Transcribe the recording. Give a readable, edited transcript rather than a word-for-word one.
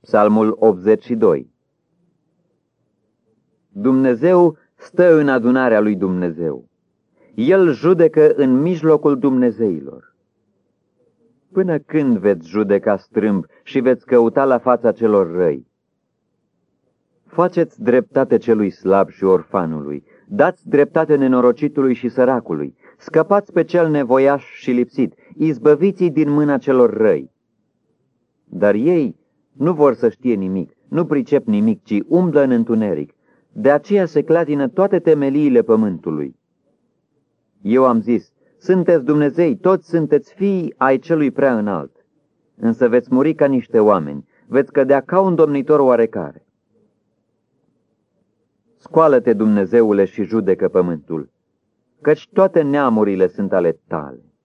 Psalmul 82. Dumnezeu stă în adunarea lui Dumnezeu. El judecă în mijlocul dumnezeilor. Până când veți judeca strâmb și veți căuta la fața celor răi? Faceți dreptate celui slab și orfanului, dați dreptate nenorocitului și săracului, scăpați pe cel nevoiaș și lipsit, izbăviți-i din mâna celor răi. Dar ei nu vor să știe nimic, nu pricep nimic, ci umblă în întuneric. De aceea se clatină toate temeliile pământului. Eu am zis, sunteți Dumnezei, toți sunteți fii ai celui prea înalt. Însă veți muri ca niște oameni, veți cădea ca un domnitor oarecare. Scoală-te, Dumnezeule, și judecă pământul, căci toate neamurile sunt ale tale.